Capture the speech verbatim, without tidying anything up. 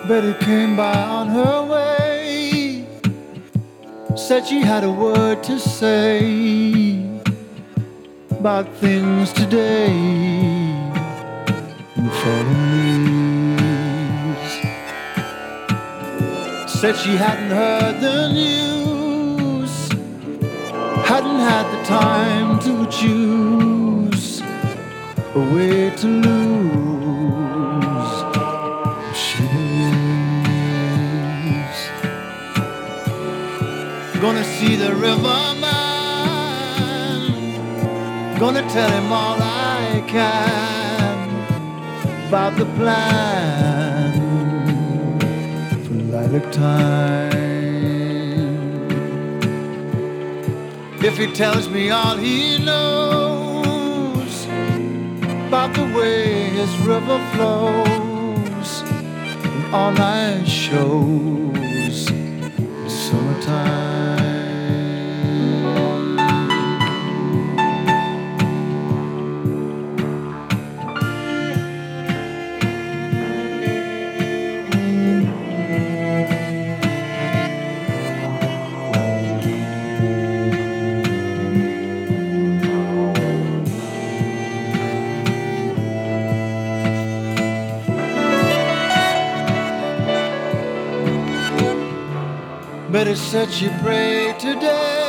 Betty came by on her way, said she had a word to say about things today. And fallen leaves. Said she hadn't heard the news, hadn't had the time to choose a way to lose. She believes. Gonna see the riverman, gonna tell him all I can about the plan for lilac time. If he tells me all he knows about the way his river flows, and all night shows the summertime. Betty said she prayed today